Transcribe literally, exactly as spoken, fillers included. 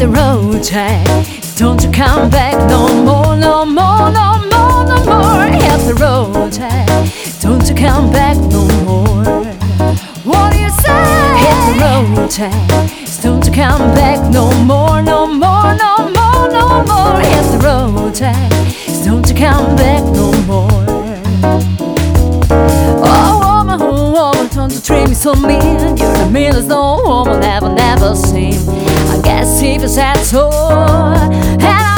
the road, Jack. Don't you come back no more, no more, no more, no more. Hit the road, Jack. Don't you come back no more. What do you say? Hit the road, Jack. Don't you come back no more, no more, no more, no more. Hit the road, Jack. Don't you come back no more. Oh woman, oh woman, don't you treat me so mean. You're the meanest no woman I've never seen. I guess if it's at all, and